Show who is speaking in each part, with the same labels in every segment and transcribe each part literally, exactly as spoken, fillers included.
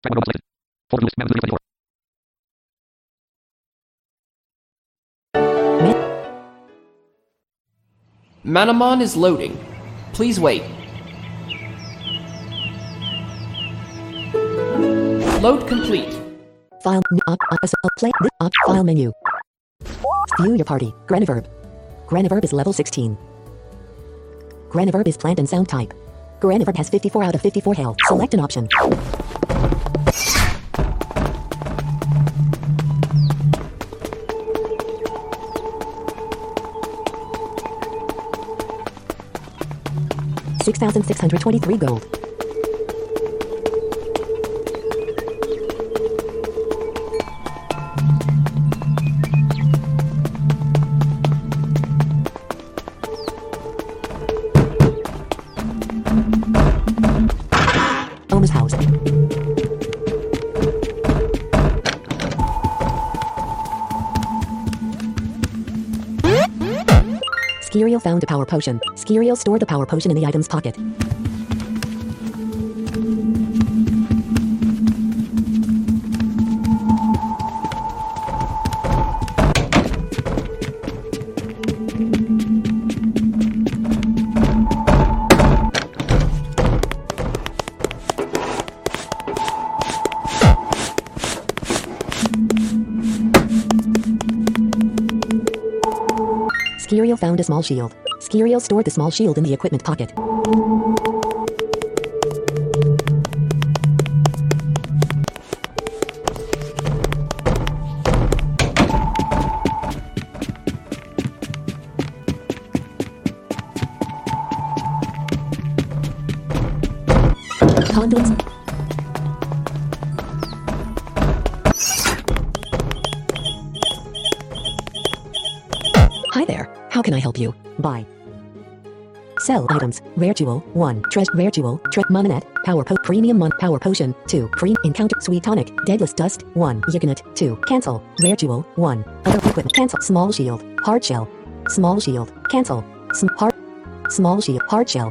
Speaker 1: Manamon is loading. Please wait. Load complete.
Speaker 2: File up up up play up file menu. View your party. Graniverb. Graniverb is level sixteen. Graniverb is plant and sound type. Graniverb has fifty-four out of fifty-four health. Select an option. six thousand six hundred twenty-three gold. Oma's house. Skiriel found a power potion. Skiriel stored the power potion in the item's pocket. Skiriel found a small shield. Skiriel stored the small shield in the equipment pocket. Conduits. Hi there. How can I help you? Buy. Sell items. Rare jewel. one. Treasure. Rare jewel. Tre Mumminette. Power po Premium Mon Power Potion. two. Cream. Encounter. Sweet tonic. Deadless dust. one. Yignit. two. Cancel. Rare jewel. one. Other equipment. Cancel. Small shield. Hard shell. Small shield. Cancel. Sm hard. Small shield. Hard shell.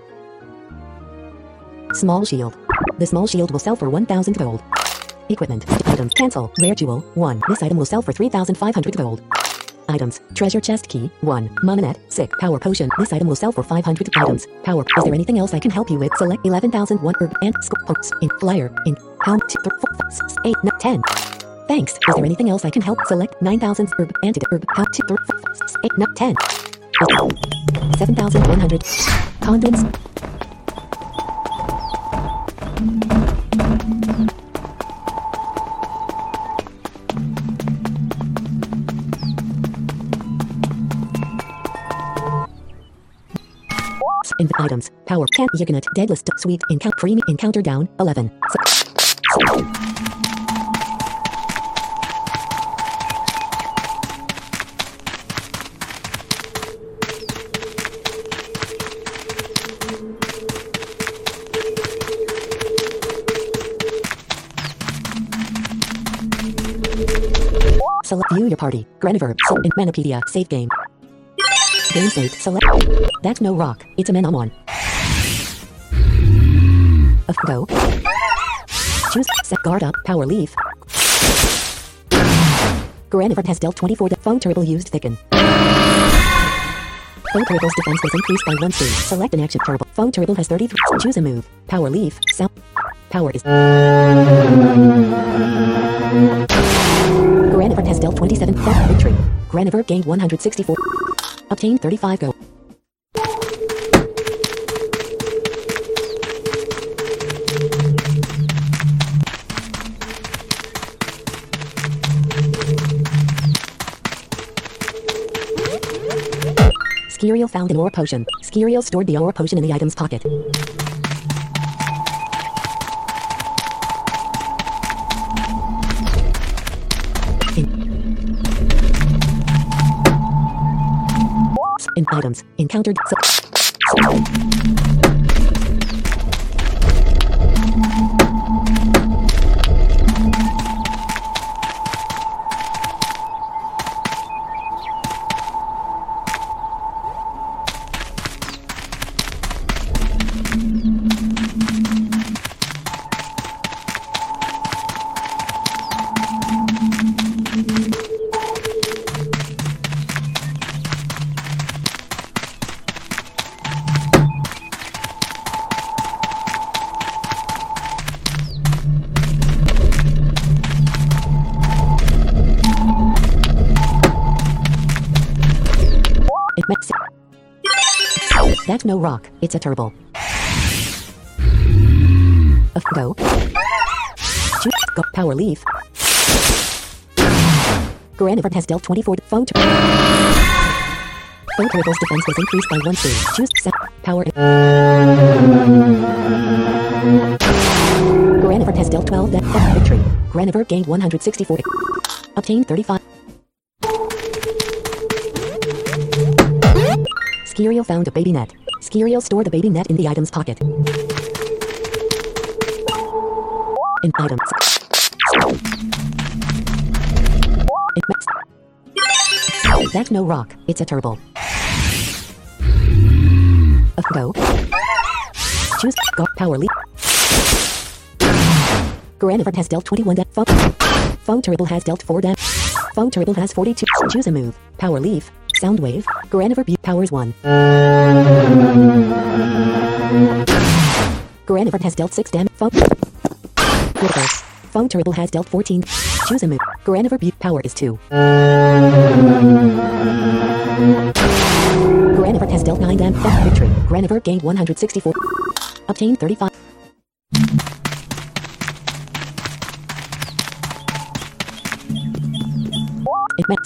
Speaker 2: Small shield. The small shield will sell for one thousand gold. Equipment. Items. Cancel. Rare jewel. one. This item will sell for three thousand five hundred gold. Items. Treasure chest key. one. Mumminette. six. Power potion. This item will sell for five hundred items. Power. Is there anything else I can help you with? Select eleven thousand one herb and scopes in flyer in count two, four, five, six, eight, nine, ten. Thanks. Is there anything else I can help? Select nine thousand herb antidote herb count two, three, four, five, six, eight, nine, ten. seven thousand one hundred. Condoms. In items. Power. Can Yignit. Deadless. Sweet. Encounter. Creamy. Encounter down. eleven. Select view your party. Graniverb. So in Manopedia. Save game. Game saved. Select. That's no rock. It's a Manamon. Of go. Choose. Set guard up. Power leaf. Graniverb has dealt twenty-four. Phone turtle used thicken. Phone turtle's defense was increased by one stage. Select an action turtle. Phone turtle has thirty-three. Choose a move. Power leaf. Sound. Power is. Graniverb has dealt twenty-seven. Victory. Graniverb gained one hundred sixty-four. Obtain thirty-five go. Skiriel found an aura potion. Skiriel stored the aura potion in the item's pocket. In items. Encountered. So That's no rock. It's a turtle. Of go. Choose go. Power leaf. Granivert has dealt twenty-four. Foe tur- Foe turtle's defense was increased by one stage. Choose set. Power. Granivert has dealt twelve. Death. Victory. Granivert gained one hundred sixty-four. Obtained thirty-five. Skirio found a baby net. Skirio stored the baby net in the item's pocket. In items. It That's no rock. It's a turtle. A go. Choose go. Power leap. Granivert has dealt twenty-one damage. Foe. Foe turtle has dealt four damage. Foe turtle has forty-two. Choose a move. Power leaf. Sound wave. Granivert B powers one. Granivert has dealt six damage. Foe. Critical. Foe turtle has dealt fourteen. Choose a move. Granivert B power is two. Granivert has dealt nine damage. Victory. Granivert gained one hundred sixty-four. Obtained thirty-five. It met.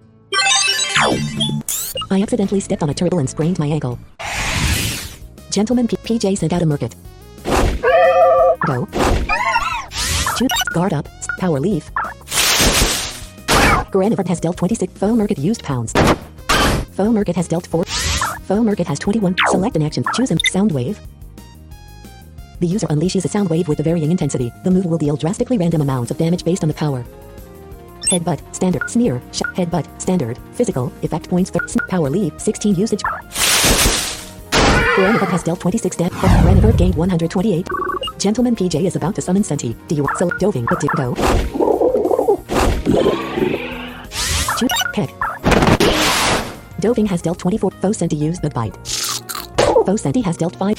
Speaker 2: I accidentally stepped on a turtle and sprained my ankle. Gentleman P- PJ sent out a Murkit. Go. Choose. Guard up. Power leaf. Granivert has dealt twenty-six. Foe Murkit used pounds. Foe Murkit has dealt four. Foe Murkit has twenty-one. Select an action. Choose a sound wave. The user unleashes a sound wave with a varying intensity. The move will deal drastically random amounts of damage based on the power. Headbutt, standard, sneer, sh- headbutt, standard, physical, effect points, for sn- power leap, sixteen usage. Granivert has dealt twenty-six damage. Granivert gained one hundred twenty-eight. Gentleman P J is about to summon Senti. Do you select Doving, but did go? Choose Peck. Doving has dealt twenty-four. Foe Senti used the bite. Foe Senti has dealt five.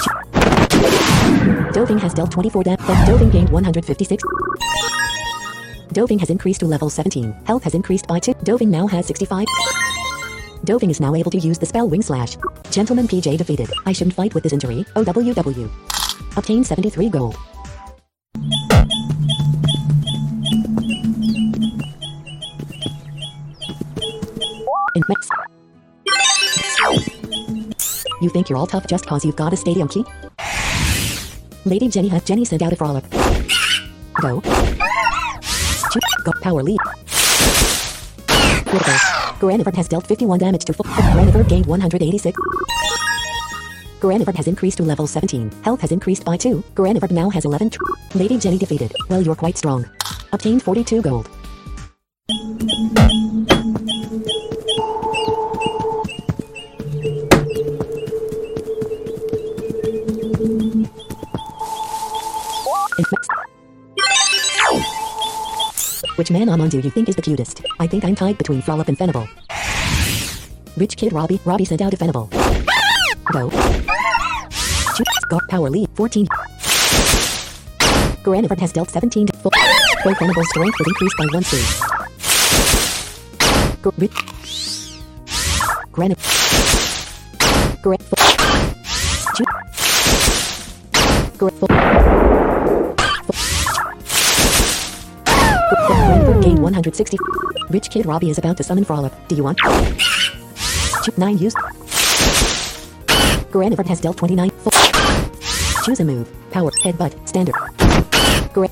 Speaker 2: Doving has dealt twenty-four damage. Doving gained one hundred fifty-six. Doving has increased to level seventeen. Health has increased by two. Doving now has sixty-five. Doving is now able to use the spell Wing Slash. Gentleman P J defeated. I shouldn't fight with this injury. O W W. Obtain seventy-three gold. In Mex. You think you're all tough just cause you've got a stadium key? Lady Jenny has Jenny sent out a frolic. Go. Go. Power leap. Critical. Granivert has dealt fifty-one damage to full. Granivert gained one hundred eighty-six. Granivert has increased to level seventeen. Health has increased by two. Granivert now has eleven. Lady Jenny defeated. Well, you're quite strong. Obtained forty-two gold. Which Manamon do you think is the cutest? I think I'm tied between Frolip and Fenable. Rich Kid Robbie. Robbie sent out a Fenable. Go. Choose. Go. Power leap. fourteen. Granivert has dealt seventeen. Full. Full Fenable's strength was increased by one stage. Gr- Rich. Granivert. Gra- full. Choose. Gra- full. Granivert gained one hundred sixty. Rich Kid Robbie is about to summon Frolip. Do you want? nine used. Granivert has dealt twenty-nine. Full. Choose a move. Power. Headbutt. Standard. Gra-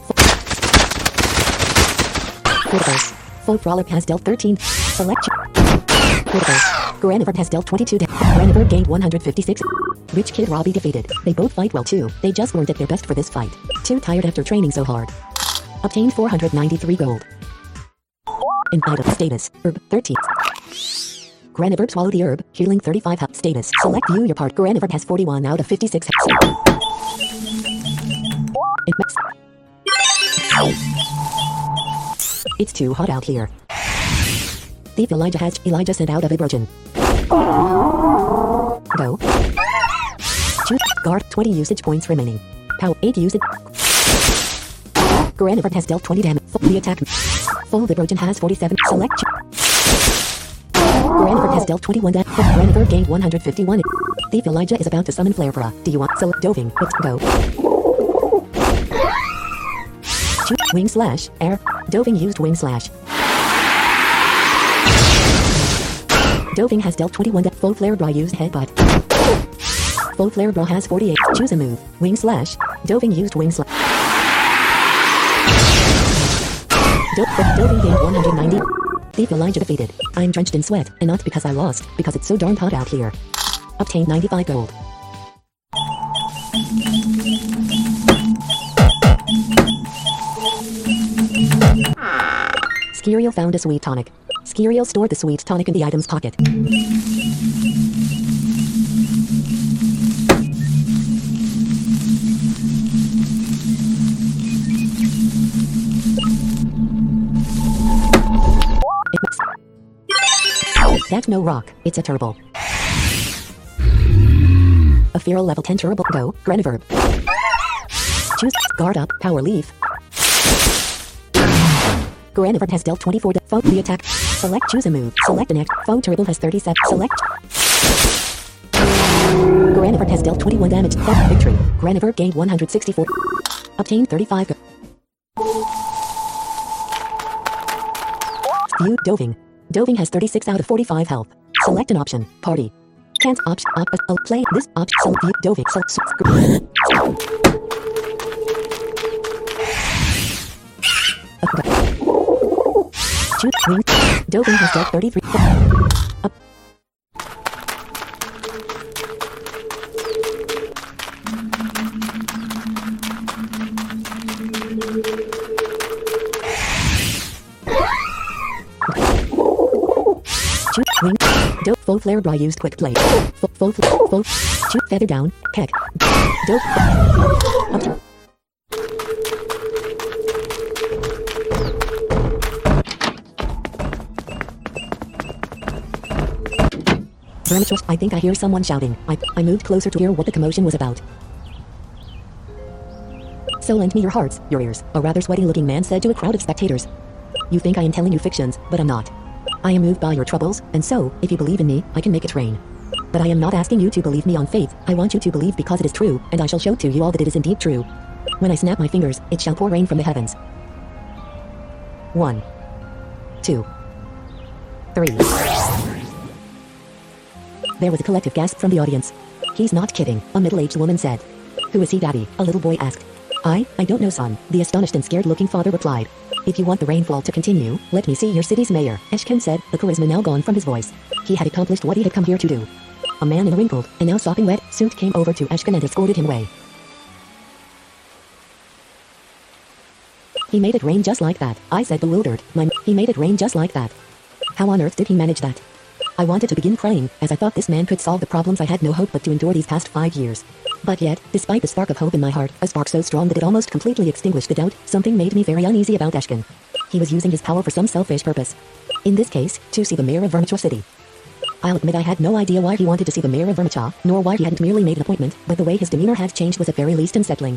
Speaker 2: Critical. Full Frolip has dealt thirteen. Select. Critical. Granivert has dealt twenty-two. Granivert gained one hundred fifty-six. Rich Kid Robbie defeated. They both fight well too. They just weren't at their best for this fight. Too tired after training so hard. Obtained four hundred ninety-three gold. In item status, herb thirteen. Granivert swallowed the herb, healing thirty-five health. Status, select view your part. Granivert has forty-one out of fifty-six health. It makes... It's too hot out here. Thief Elijah has Elijah sent out a vibrogen. Go. Choose guard twenty usage points remaining. Power eight usage. Granivert has dealt twenty damage. The attack. Full Vibrogen has forty-seven. Select. Granivert has dealt twenty-one damage. Granivert gained one hundred fifty-one. Thief Elijah is about to summon Flarebra. Do you want select Doving? Let's go. Shoot. Wing slash. Air. Doving used wing slash. Doving has dealt twenty-one. Full Flarebra used headbutt. Full Flarebra has forty-eight. Choose a move. Wing slash. Doving used wing slash. Do Doving gained one hundred ninety. Thief Elijah defeated. I'm drenched in sweat, and not because I lost, because it's so darn hot out here. Obtained ninety-five gold. Skiriel found a sweet tonic. Skiriel stored the sweet tonic in the item's pocket. That's no rock, it's a turbo. A feral level ten turbo. Go, Greniverb. Choose guard up, power leaf. Greniverb has dealt twenty-four. Foe the attack. Select choose a move. Select an act. Foe turbo has thirty-seven. Select. Greniverb has dealt twenty-one damage. Foe victory. Greniverb gained one hundred sixty-four. Obtained thirty-five. View Doving. Doving has thirty-six out of forty-five health. Select an option. Party. Can't option. Op. Uh, play this option. So view Doving. So. so Choose wing. Doving has dealt thirty-three. Up. Shoot, wing, dope, full Flarebra used quick play. Full, full, full, full, shoot, feather down, peck. Dope, up. Vermitress, I think I hear someone shouting. I, I moved closer to hear what the commotion was about. So lend me your hearts, your ears, a rather sweaty-looking man said to a crowd of spectators. You think I am telling you fictions, but I'm not. I am moved by your troubles, and so, if you believe in me, I can make it rain. But I am not asking you to believe me on faith, I want you to believe because it is true, and I shall show to you all that it is indeed true. When I snap my fingers, it shall pour rain from the heavens. One. Two. Three. There was a collective gasp from the audience. He's not kidding, a middle-aged woman said. Who is he, Daddy? A little boy asked. I, I don't know, son, the astonished and scared-looking father replied. If you want the rainfall to continue, let me see your city's mayor, Eshken said, the charisma now gone from his voice. He had accomplished what he had come here to do. A man in a wrinkled, and now sopping wet, suit came over to Eshken and escorted him away. He made it rain just like that, I said bewildered. My, he made it rain just like that. How on earth did he manage that? I wanted to begin crying, as I thought this man could solve the problems I had no hope but to endure these past five years. But yet, despite the spark of hope in my heart, a spark so strong that it almost completely extinguished the doubt, something made me very uneasy about Eshken. He was using his power for some selfish purpose. In this case, to see the mayor of Vermitraw City. I'll admit I had no idea why he wanted to see the mayor of Vermitraw, nor why he hadn't merely made an appointment, but the way his demeanor had changed was at very least unsettling.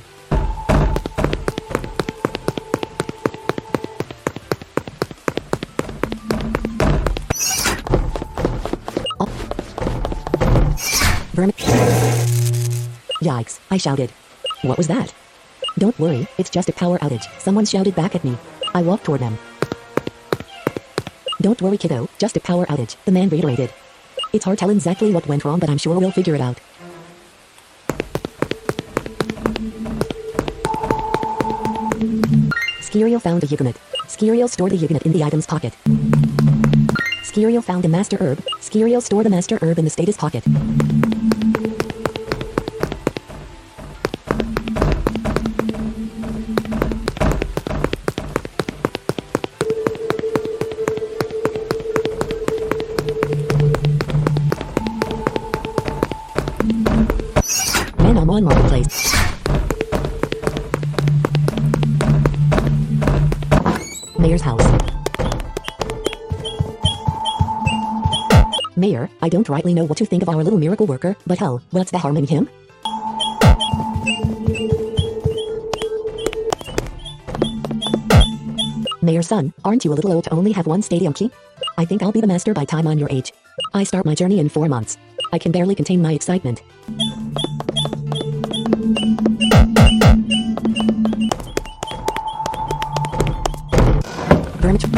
Speaker 2: Vermi- Yikes, I shouted. What was that? Don't worry, it's just a power outage, someone shouted back at me. I walked toward them. Don't worry, kiddo, just a power outage, the man reiterated. It's hard to tell exactly what went wrong, but I'm sure we'll figure it out. Skiriel found a Yugonot. Skiriel stored the Yugonot in the item's pocket. Skiriel found a master herb. Skiriel stored the master herb in the status pocket. On Marketplace. Mayor's house. Mayor, I don't rightly know what to think of our little miracle worker, but hell, what's the harm in him? Mayor's son, aren't you a little old to only have one stadium key? I think I'll be the master by time I'm your age. I start my journey in four months. I can barely contain my excitement. Vermitr-